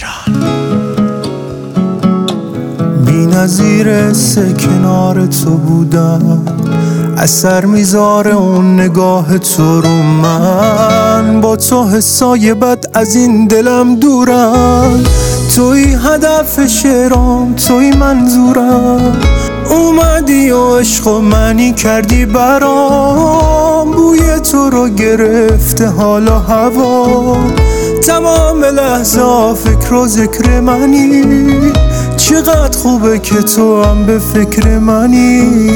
بی نظیر کنار تو بودم، اثر میذاره اون نگاه تو رو. من با تو حسای بد از این دلم دورم، توی هدف شعرام، توی منظورم. اومدی و عشق و منی کردی برام، بوی تو رو گرفته حالا هوا. تمام لحظه فکر و ذکر منی، چقدر خوبه که تو هم به فکر منی.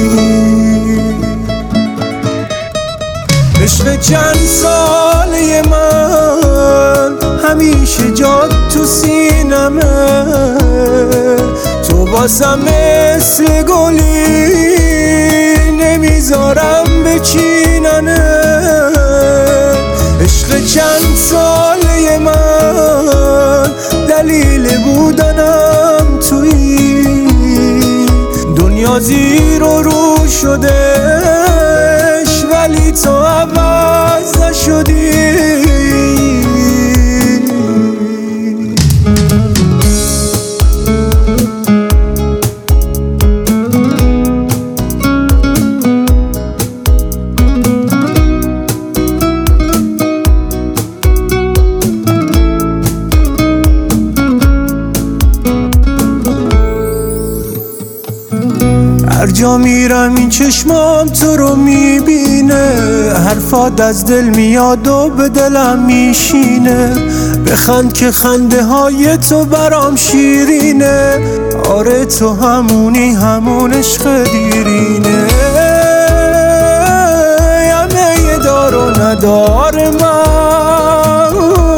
عشق چند ساله من همیشه جات تو سینمه، تو باسم مثل گلی نمیذارم بچیننه. عشق چند ساله من دلیل بودنم توی دنیا، زیر و رو شدهش ولی تو عوض نشدی. هر جا میرم این چشمام تو رو میبینه، حرفات از دل میاد و به دلم میشینه. بخند که خنده های تو برام شیرینه، آره تو همونی، همون عشق دیرینه. همه دار و ندار من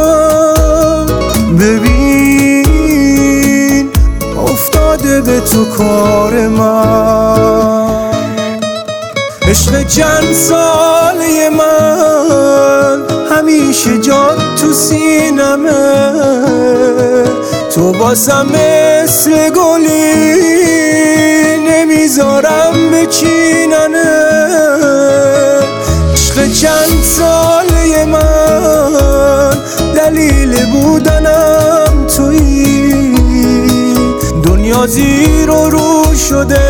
ببین افتاده به تو کار من. عشق چند ساله من همیشه جات تو سینمه، تو باسم مثل گلی نمیذارم بچیننه. عشق چند ساله من دلیل بودنم توی دنیا، زیر و رو شده